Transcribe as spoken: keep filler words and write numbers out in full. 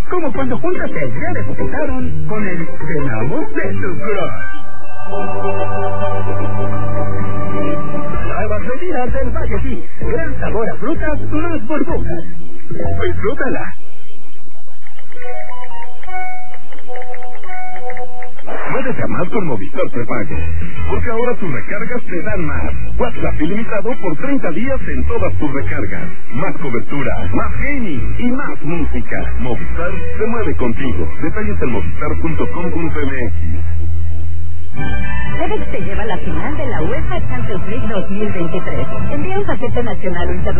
como cuando juntas el día de Poquetaron con el cenamos de tu crush. Nuevas bebidas del Valle sí. Gran sabor a frutas, más burbujas. Disfrútala. Puedes llamar con Movistar Prepago, porque ahora tus recargas te dan más. WhatsApp ilimitado por treinta días en todas tus recargas. Más cobertura, más gaming y más música. Movistar se mueve contigo. Detalles en movistar punto com punto m x. FedEx te lleva a la final de la UEFA Champions League dos mil veintitrés. Envía un paquete nacional o internacional